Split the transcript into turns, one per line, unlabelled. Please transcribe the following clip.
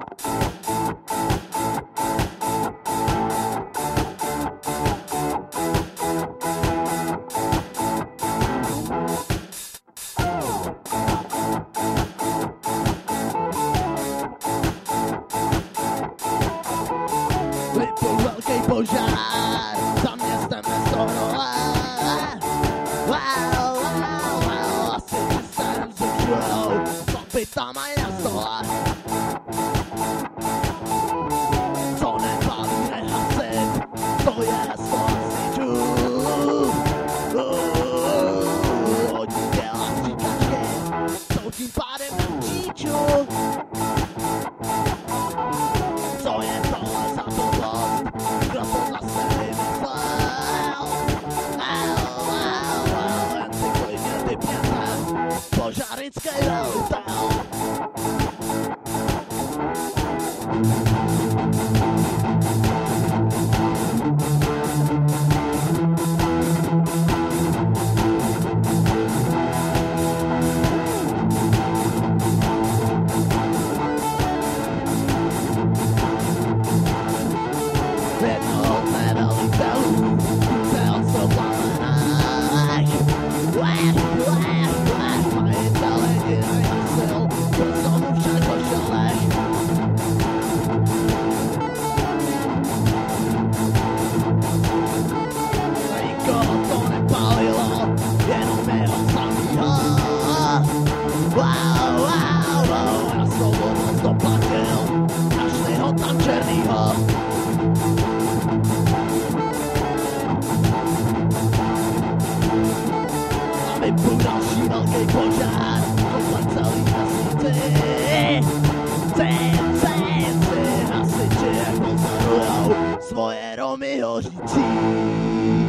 Vypul velký požár, za městem nestohnula. Asi se zemřou, stopy tam mají na stole. Co nepálí, nehasit, to je heslo hasičů. Hodně dělá stříkačky, jsou tím pádem na příču. Co je tohle za blbost, kdo to zase vymyslel? Jen si klidně typněte, požárnický velitel. Jednoho dne velitelů se odsoplavených. Majitel jedinej sil, co mu však pošeleš. Nikoho to nepálilo, jenom jeho samýho. Na svobodu to platil, našli ho tam černýho. Vypůl další velký požár, komplet celý vesnici. Hasiči jak pozorujou svoje domy hořící.